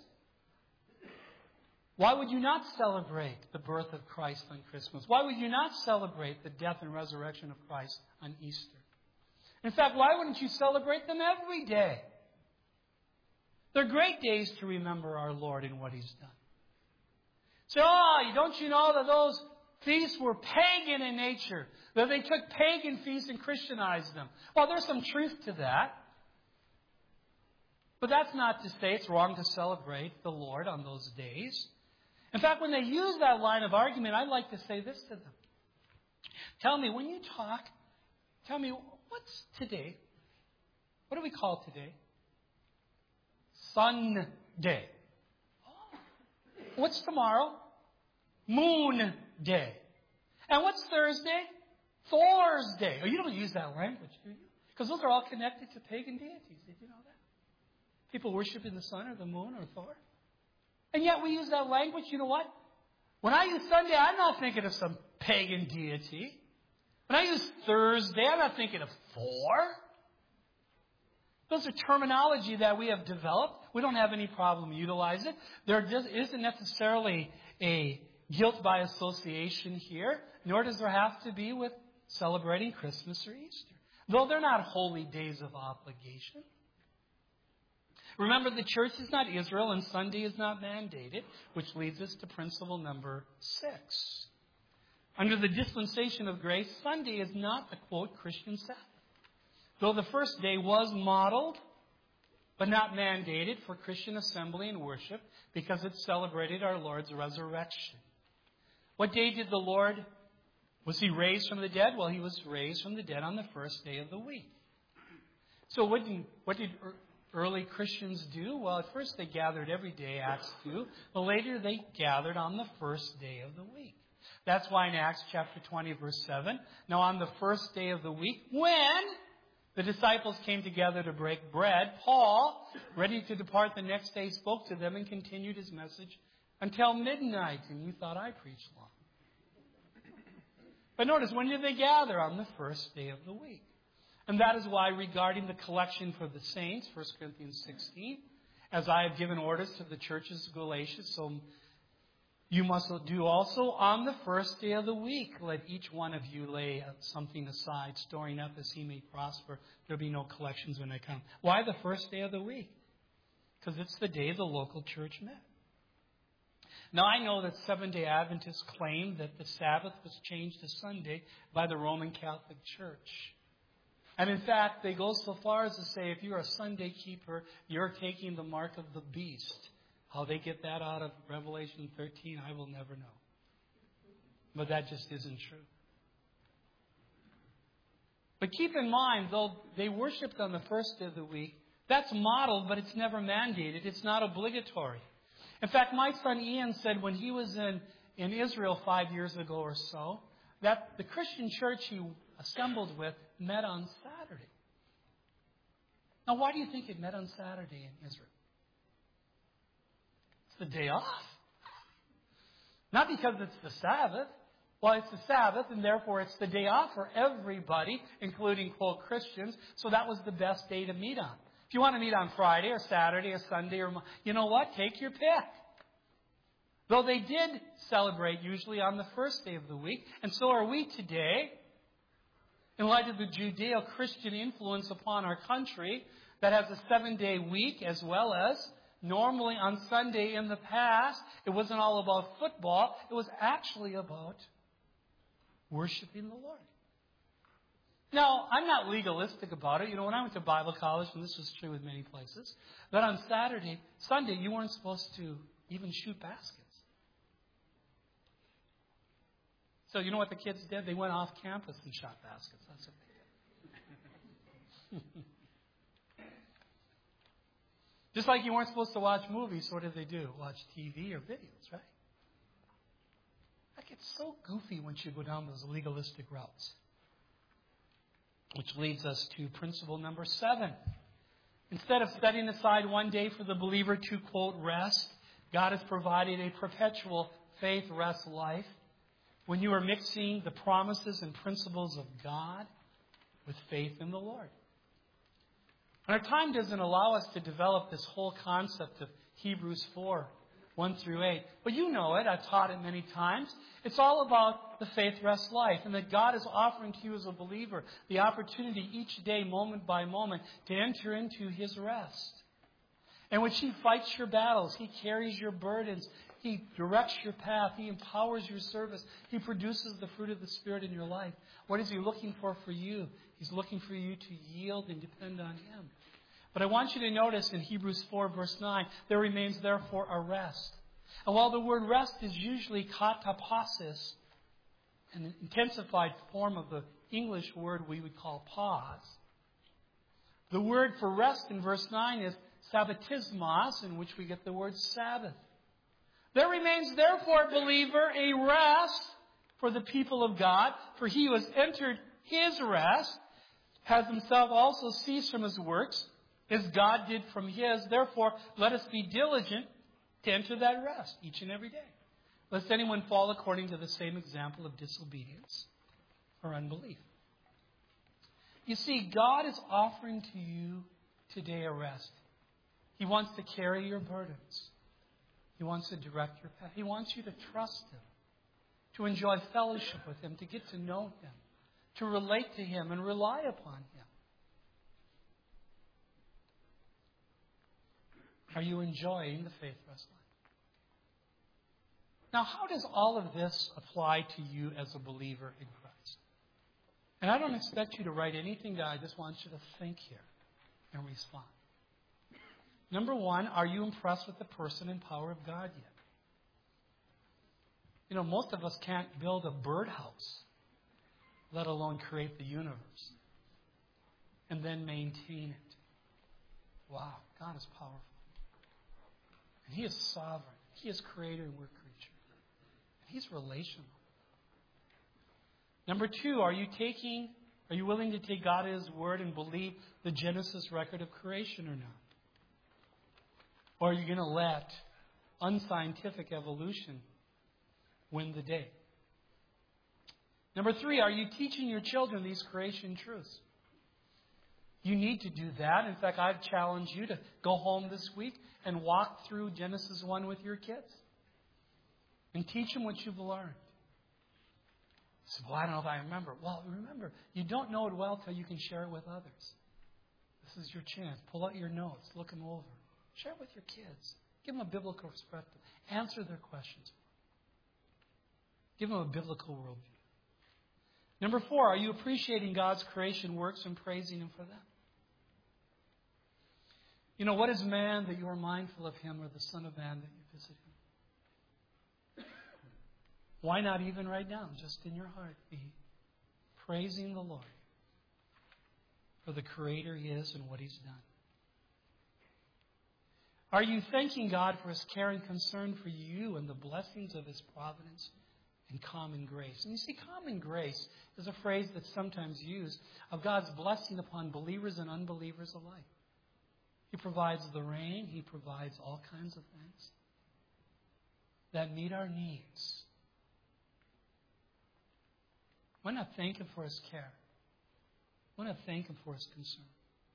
why would you not celebrate the birth of Christ on Christmas? Why would you not celebrate the death and resurrection of Christ on Easter? In fact, why wouldn't you celebrate them every day? They're great days to remember our Lord and what He's done. Say, don't you know that those feasts were pagan in nature, that they took pagan feasts and Christianized them? Well, there's some truth to that. But that's not to say it's wrong to celebrate the Lord on those days. In fact, when they use that line of argument, I'd like to say this to them. Tell me, when you talk, tell me, what's today? What do we call today? Sunday. What's tomorrow? Moon Day. And what's Thursday? Thor's Day. Oh, you don't use that language, do you? Because those are all connected to pagan deities. Did you know that? People worshiping the sun or the moon or Thor. And yet we use that language. You know what? When I use Sunday, I'm not thinking of some pagan deity. When I use Thursday, I'm not thinking of 4. Those are terminology that we have developed. We don't have any problem utilizing it. There isn't necessarily a guilt by association here, nor does there have to be with celebrating Christmas or Easter, though they're not holy days of obligation. Remember, the church is not Israel and Sunday is not mandated, which leads us to principle number 6. Under the dispensation of grace, Sunday is not the, quote, Christian Sabbath. Though the first day was modeled, but not mandated for Christian assembly and worship because it celebrated our Lord's resurrection. What day did the Lord, was He raised from the dead? Well, He was raised from the dead on the first day of the week. So what did early Christians do? Well, at first they gathered every day, Acts 2. But later they gathered on the first day of the week. That's why in Acts chapter 20, verse 7, now on the first day of the week, when the disciples came together to break bread, Paul, ready to depart the next day, spoke to them and continued his message until midnight. And you thought I preached long. But notice, when did they gather? On the first day of the week. And that is why, regarding the collection for the saints, 1 Corinthians 16, as I have given orders to the churches of Galatia, so you must do also on the first day of the week. Let each one of you lay something aside, storing up as he may prosper. There will be no collections when I come. Why the first day of the week? Because it's the day the local church met. Now, I know that Seventh-day Adventists claim that the Sabbath was changed to Sunday by the Roman Catholic Church. And in fact, they go so far as to say if you're a Sunday keeper, you're taking the mark of the beast. How they get that out of Revelation 13, I will never know. But that just isn't true. But keep in mind, though they worshipped on the first day of the week, that's modeled, but it's never mandated. It's not obligatory. In fact, my son Ian said when he was in Israel 5 years ago or so, that the Christian church he assembled with met on Saturday. Now, why do you think it met on Saturday in Israel? It's the day off. Not because it's the Sabbath. Well, it's the Sabbath, and therefore it's the day off for everybody, including, quote, Christians. So that was the best day to meet on. If you want to meet on Friday or Saturday or Sunday or, you know what, take your pick. Though they did celebrate usually on the first day of the week, and so are we today. In light of the Judeo-Christian influence upon our country that has a 7-day week, as well as normally on Sunday in the past, it wasn't all about football. It was actually about worshiping the Lord. Now, I'm not legalistic about it. You know, when I went to Bible college, and this was true with many places, that on Sunday, you weren't supposed to even shoot baskets. So you know what the kids did? They went off campus and shot baskets. That's what they did. Just like you weren't supposed to watch movies, so what did they do? Watch TV or videos, right? That gets so goofy once you go down those legalistic routes. Which leads us to principle number 7. Instead of setting aside one day for the believer to, quote, rest, God has provided a perpetual faith rest life when you are mixing the promises and principles of God with faith in the Lord. And our time doesn't allow us to develop this whole concept of Hebrews 4, 1 through 8. But you know it. I've taught it many times. It's all about the faith rest life, and that God is offering to you as a believer the opportunity each day, moment by moment, to enter into His rest. In which He fights your battles. He carries your burdens. He directs your path. He empowers your service. He produces the fruit of the Spirit in your life. What is He looking for you? He's looking for you to yield and depend on Him. But I want you to notice in Hebrews 4, verse 9, there remains therefore a rest. And while the word rest is usually katapasis, an intensified form of the English word we would call pause, the word for rest in verse 9 is sabbatismos, in which we get the word Sabbath. There remains therefore, believer, a rest for the people of God, for he who has entered His rest has himself also ceased from his works, as God did from His. Therefore, let us be diligent to enter that rest each and every day, lest anyone fall according to the same example of disobedience. or unbelief. You see, God is offering to you today a rest. He wants to carry your burdens. He wants to direct your path. He wants you to trust Him, to enjoy fellowship with Him, to get to know Him, to relate to Him and rely upon Him. Are you enjoying the Faith Rest Life? Now, how does all of this apply to you as a believer in Christ? And I don't expect you to write anything down. I just want you to think here and respond. Number one, are you impressed with the person and power of God yet? You know, most of us can't build a birdhouse, let alone create the universe, and then maintain it. Wow, God is powerful. And He is sovereign. He is creator and we're creature. And He's relational. Number two, are you willing to take God at His word and believe the Genesis record of creation or not? Or are you going to let unscientific evolution win the day? Number three, are you teaching your children these creation truths? You need to do that. In fact, I've challenged you to go home this week and walk through Genesis 1 with your kids. And teach them what you've learned. You say, well, I don't know if I remember. Well, remember, you don't know it well till you can share it with others. This is your chance. Pull out your notes. Look them over. Share it with your kids. Give them a biblical perspective. Answer their questions. Give them a biblical worldview. Number four, are you appreciating God's creation works and praising Him for them? You know, what is man that you are mindful of him, or the Son of Man that you visit him? Why not even right now, just in your heart, be praising the Lord for the Creator He is and what He's done? Are you thanking God for His care and concern for you and the blessings of His providence and common grace? And you see, common grace is a phrase that's sometimes used of God's blessing upon believers and unbelievers alike. He provides the rain. He provides all kinds of things that meet our needs. Why not thank Him for His care? Why not thank Him for His concern?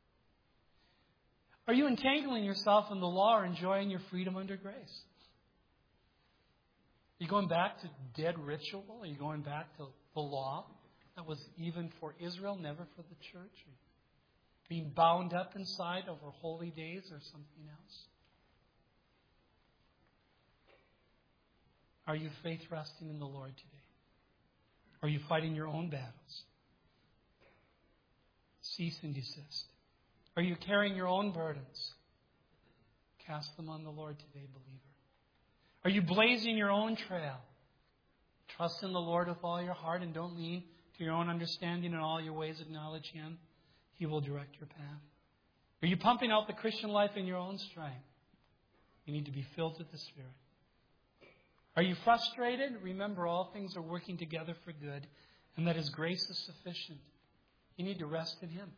Are you entangling yourself in the law or enjoying your freedom under grace? Are you going back to dead ritual? Are you going back to the law that was even for Israel, never for the church? Are you being bound up inside over holy days or something else? Are you faith resting in the Lord today? Are you fighting your own battles? Cease and desist. Are you carrying your own burdens? Cast them on the Lord today, believer. Are you blazing your own trail? Trust in the Lord with all your heart and don't lean to your own understanding. In all your ways acknowledge Him. He will direct your path. Are you pumping out the Christian life in your own strength? You need to be filled with the Spirit. Are you frustrated? Remember, all things are working together for good and that His grace is sufficient. You need to rest in Him.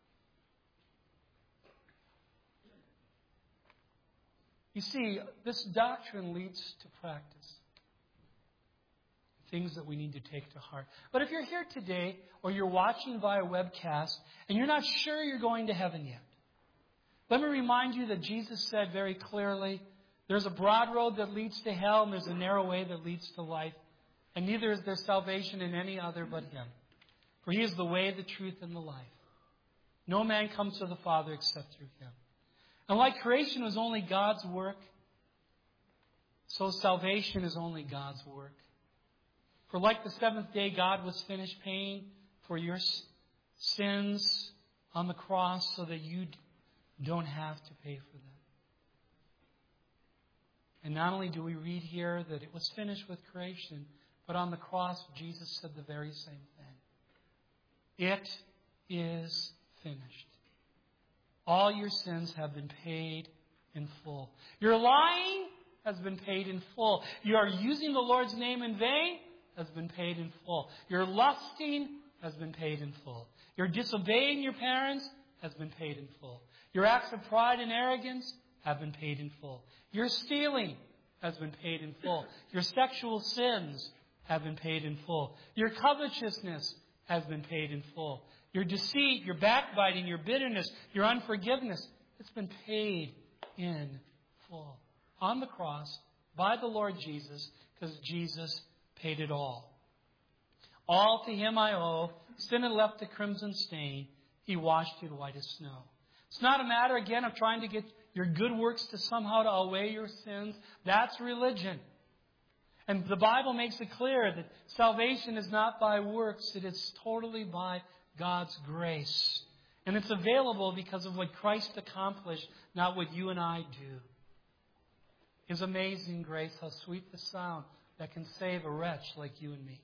You see, this doctrine leads to practice. Things that we need to take to heart. But if you're here today or you're watching via webcast and you're not sure you're going to heaven yet, let me remind you that Jesus said very clearly, there's a broad road that leads to hell and there's a narrow way that leads to life. And neither is there salvation in any other but Him. For He is the way, the truth, and the life. No man comes to the Father except through Him. And like creation was only God's work, so salvation is only God's work. For like the seventh day, God was finished paying for your sins on the cross so that you don't have to pay for them. And not only do we read here that it was finished with creation, but on the cross, Jesus said the very same thing. It is finished. All your sins have been paid in full. Your lying has been paid in full. You are using the Lord's name in vain has been paid in full. Your lusting has been paid in full. Your disobeying your parents has been paid in full. Your acts of pride and arrogance have been paid in full. Your stealing has been paid in full. Your sexual sins have been paid in full. Your covetousness has been paid in full. Your deceit, your backbiting, your bitterness, your unforgiveness, it's been paid in full. On the cross, by the Lord Jesus, because Jesus paid it all. All to Him I owe. Sin had left the crimson stain. He washed it white as snow. It's not a matter, again, of trying to get your good works to somehow to outweigh your sins. That's religion. And the Bible makes it clear that salvation is not by works. It is totally by God's grace. And it's available because of what Christ accomplished, not what you and I do. His amazing grace, how sweet the sound that can save a wretch like you and me.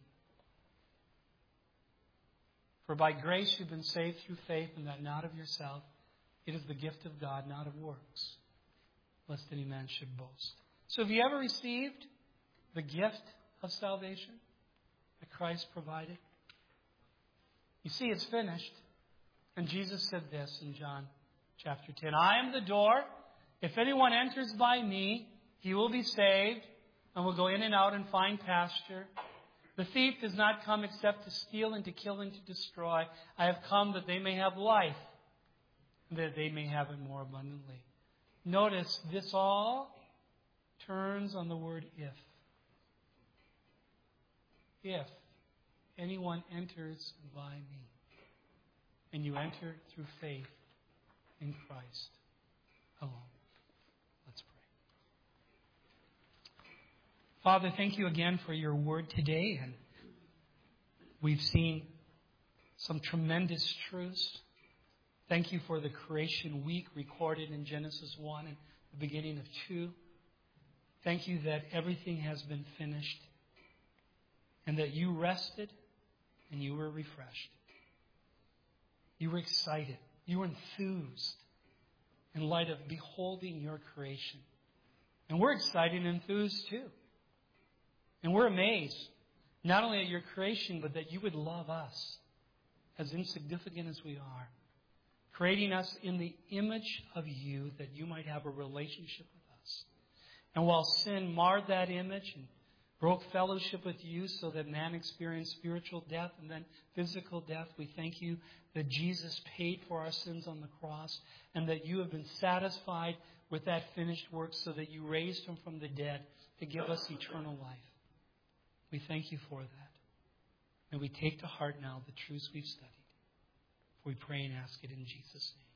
For by grace you've been saved through faith, and that not of yourself. It is the gift of God, not of works, lest any man should boast. So have you ever received the gift of salvation that Christ provided? You see, it's finished. And Jesus said this in John chapter 10. I am the door. If anyone enters by me, he will be saved and will go in and out and find pasture. The thief does not come except to steal and to kill and to destroy. I have come that they may have life, and that they may have it more abundantly. Notice this all turns on the word if. If anyone enters by me, and you enter through faith in Christ alone. Let's pray. Father, thank you again for your word today. And we've seen some tremendous truths. Thank you for the creation week recorded in Genesis 1 and the beginning of 2. Thank you that everything has been finished and that you rested and you were refreshed. You were excited. You were enthused in light of beholding your creation. And we're excited and enthused too. And we're amazed, not only at your creation, but that you would love us as insignificant as we are, creating us in the image of you, that you might have a relationship with us. And while sin marred that image and broke fellowship with you so that man experienced spiritual death and then physical death, we thank you that Jesus paid for our sins on the cross and that you have been satisfied with that finished work so that you raised him from the dead to give us eternal life. We thank you for that. And we take to heart now the truths we've studied. We pray and ask it in Jesus' name.